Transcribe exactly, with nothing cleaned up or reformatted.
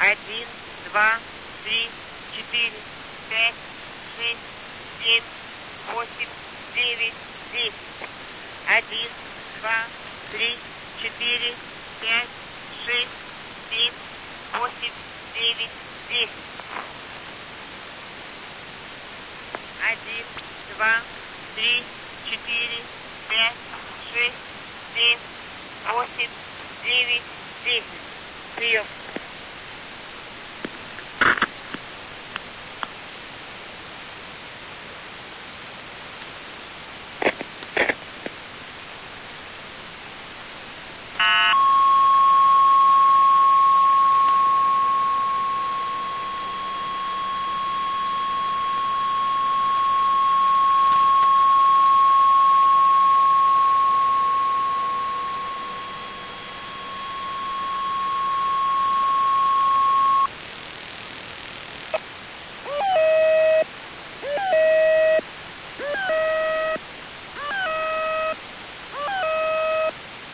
один, два, три, четыре, пять, шесть, семь, восемь, девять, десять. Один, два, три, четыре, пять, шесть, семь, восемь, девять, десять. Один, два, три, четыре, пять, шесть, семь, восемь, девять, десять. Прием.